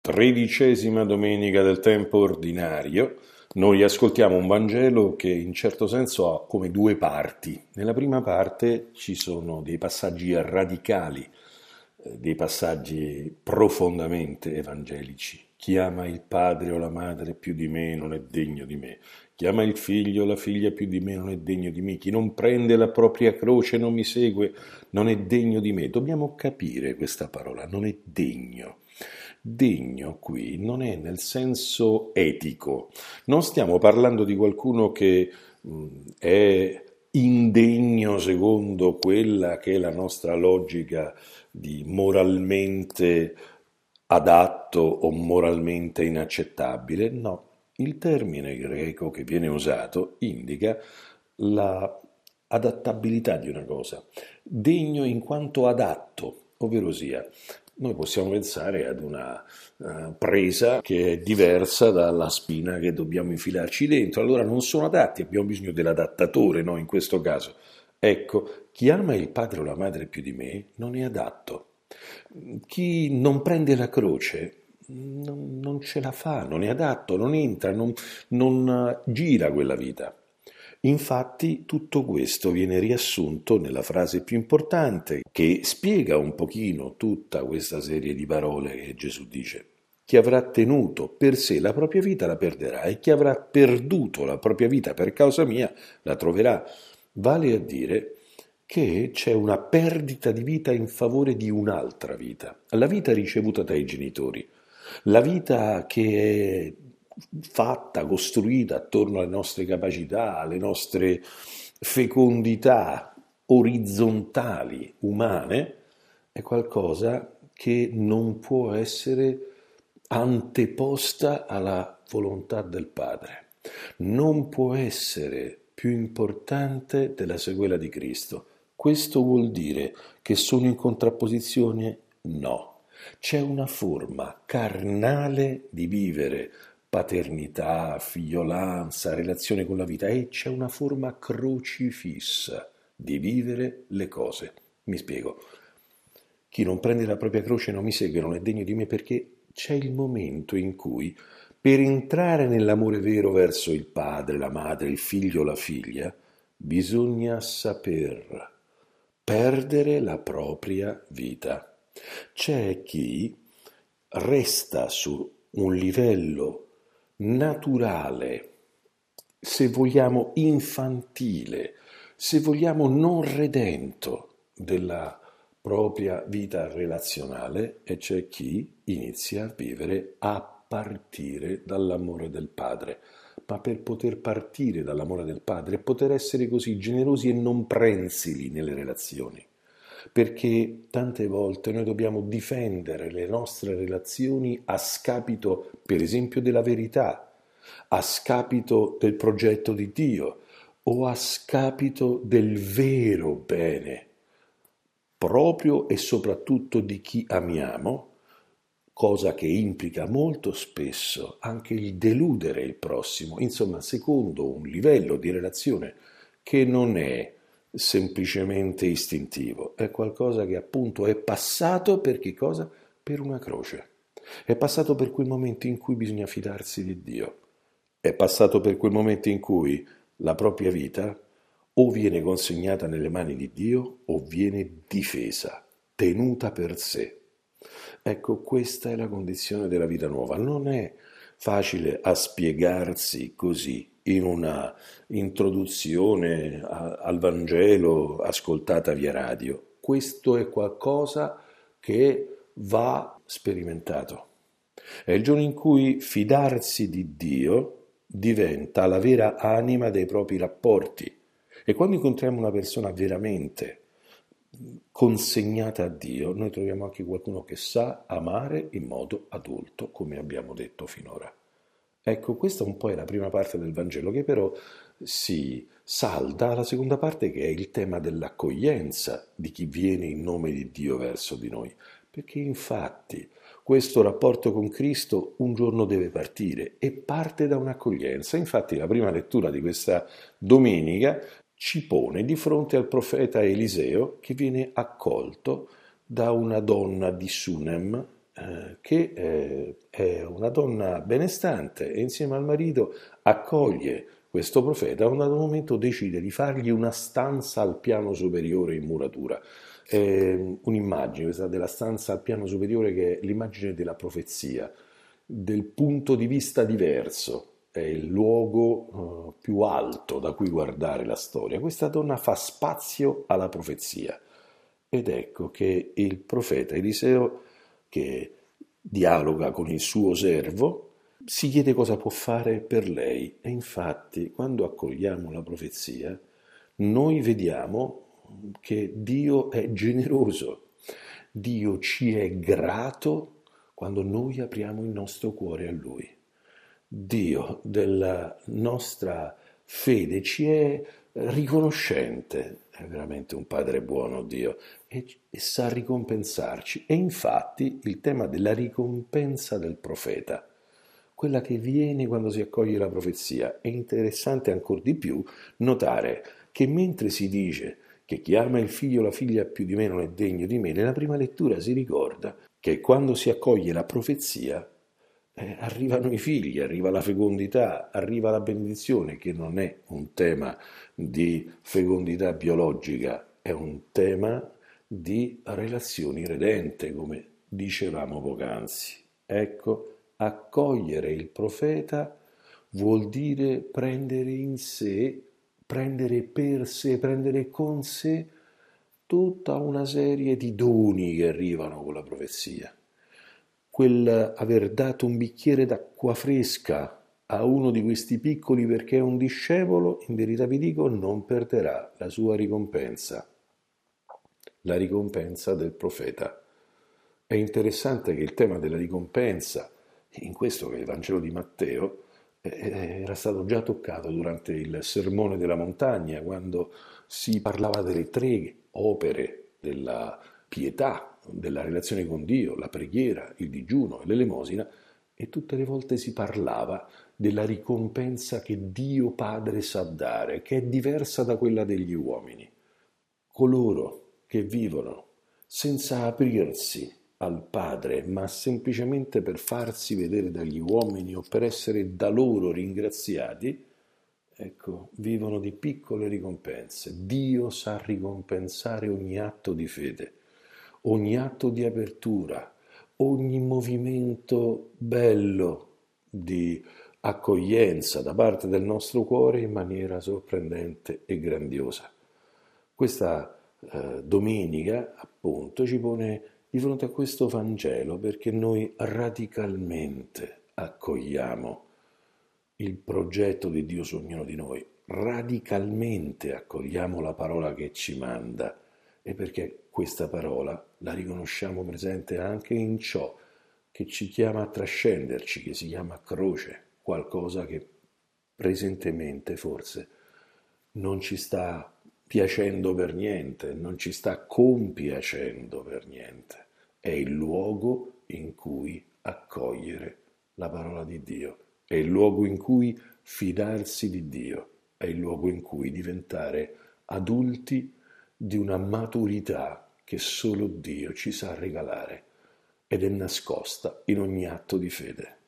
Tredicesima domenica del tempo ordinario, noi ascoltiamo un Vangelo che in certo senso ha come due parti. Nella prima parte ci sono dei passaggi radicali, dei passaggi profondamente evangelici. Chi ama il padre o la madre più di me non è degno di me. Chi ama il figlio o la figlia più di me non è degno di me. Chi non prende la propria croce e non mi segue non è degno di me. Dobbiamo capire questa parola, non è degno. Degno qui non è nel senso etico, non stiamo parlando di qualcuno che è indegno secondo quella che è la nostra logica di moralmente adatto o moralmente inaccettabile, no. Il termine greco che viene usato indica la adattabilità di una cosa, degno in quanto adatto, ovvero sia noi possiamo pensare ad una presa che è diversa dalla spina che dobbiamo infilarci dentro, allora non sono adatti, abbiamo bisogno dell'adattatore, no? In questo caso. Ecco, chi ama il padre o la madre più di me non è adatto. Chi non prende la croce non ce la fa, non è adatto, non entra, non gira quella vita. Infatti tutto questo viene riassunto nella frase più importante che spiega un pochino tutta questa serie di parole che Gesù dice. Chi avrà tenuto per sé la propria vita la perderà e chi avrà perduto la propria vita per causa mia la troverà. Vale a dire che c'è una perdita di vita in favore di un'altra vita, la vita ricevuta dai genitori, la vita che è fatta, costruita attorno alle nostre capacità, alle nostre fecondità orizzontali, umane, è qualcosa che non può essere anteposta alla volontà del Padre. Non può essere più importante della sequela di Cristo. Questo vuol dire che sono in contrapposizione? No. C'è una forma carnale di vivere paternità, figliolanza, relazione con la vita e c'è una forma crocifissa di vivere le cose. Mi spiego. Chi non prende la propria croce non mi segue, non è degno di me perché c'è il momento in cui per entrare nell'amore vero verso il padre, la madre, il figlio o la figlia, bisogna saper perdere la propria vita. C'è chi resta su un livello naturale, se vogliamo infantile, se vogliamo non redento della propria vita relazionale e c'è chi inizia a vivere a partire dall'amore del padre. Ma per poter partire dall'amore del padre e poter essere così generosi e non prensili nelle relazioni, perché tante volte noi dobbiamo difendere le nostre relazioni a scapito, per esempio, della verità, a scapito del progetto di Dio o a scapito del vero bene, proprio e soprattutto di chi amiamo, cosa che implica molto spesso anche il deludere il prossimo, insomma, secondo un livello di relazione che non è semplicemente istintivo, è qualcosa che appunto è passato per che cosa? Per una croce. È passato per quel momento in cui bisogna fidarsi di Dio. È passato per quel momento in cui la propria vita o viene consegnata nelle mani di Dio o viene difesa, tenuta per sé. Ecco, questa è la condizione della vita nuova. Non è facile a spiegarsi così in una introduzione al Vangelo ascoltata via radio. Questo è qualcosa che va sperimentato. È il giorno in cui fidarsi di Dio diventa la vera anima dei propri rapporti. E quando incontriamo una persona veramente consegnata a Dio, noi troviamo anche qualcuno che sa amare in modo adulto, come abbiamo detto finora. Ecco, questa un po' è la prima parte del Vangelo, che però si salda alla seconda parte, che è il tema dell'accoglienza di chi viene in nome di Dio verso di noi. Perché infatti questo rapporto con Cristo un giorno deve partire e parte da un'accoglienza. Infatti la prima lettura di questa domenica ci pone di fronte al profeta Eliseo che viene accolto da una donna di Sunem, che è una donna benestante e insieme al marito accoglie questo profeta. A un dato momento decide di fargli una stanza al piano superiore in muratura. È un'immagine, questa della stanza al piano superiore, che è l'immagine della profezia, del punto di vista diverso, è il luogo più alto da cui guardare la storia. Questa donna fa spazio alla profezia ed ecco che il profeta Eliseo, che dialoga con il suo servo, si chiede cosa può fare per lei e infatti quando accogliamo la profezia noi vediamo che Dio è generoso, Dio ci è grato quando noi apriamo il nostro cuore a Lui. Dio della nostra fede ci è riconoscente, è veramente un Padre buono Dio e sa ricompensarci. E infatti il tema della ricompensa del profeta, quella che viene quando si accoglie la profezia, è interessante ancora di più notare che mentre si dice che chi ama il figlio o la figlia più di me non è degno di me, nella prima lettura si ricorda che quando si accoglie la profezia arrivano i figli, arriva la fecondità, arriva la benedizione, che non è un tema di fecondità biologica, è un tema di relazioni redente, come dicevamo poc'anzi. Ecco, accogliere il profeta vuol dire prendere in sé, prendere per sé, prendere con sé tutta una serie di doni che arrivano con la profezia. Quel aver dato un bicchiere d'acqua fresca a uno di questi piccoli perché è un discepolo, in verità vi dico, non perderà la sua ricompensa, la ricompensa del profeta. È interessante che il tema della ricompensa, in questo che è il Vangelo di Matteo, era stato già toccato durante il Sermone della Montagna, quando si parlava delle tre opere della pietà, della relazione con Dio, la preghiera, il digiuno e l'elemosina, e tutte le volte si parlava della ricompensa che Dio Padre sa dare, che è diversa da quella degli uomini. Coloro che vivono senza aprirsi al Padre, ma semplicemente per farsi vedere dagli uomini o per essere da loro ringraziati, ecco, vivono di piccole ricompense. Dio sa ricompensare ogni atto di fede, ogni atto di apertura, ogni movimento bello di accoglienza da parte del nostro cuore in maniera sorprendente e grandiosa. Questa domenica, appunto, ci pone di fronte a questo Vangelo perché noi radicalmente accogliamo il progetto di Dio su ognuno di noi, radicalmente accogliamo la parola che ci manda e perché questa parola la riconosciamo presente anche in ciò che ci chiama a trascenderci, che si chiama croce, qualcosa che presentemente forse non ci sta piacendo per niente, non ci sta compiacendo per niente. È il luogo in cui accogliere la parola di Dio, è il luogo in cui fidarsi di Dio, è il luogo in cui diventare adulti di una maturità che solo Dio ci sa regalare ed è nascosta in ogni atto di fede.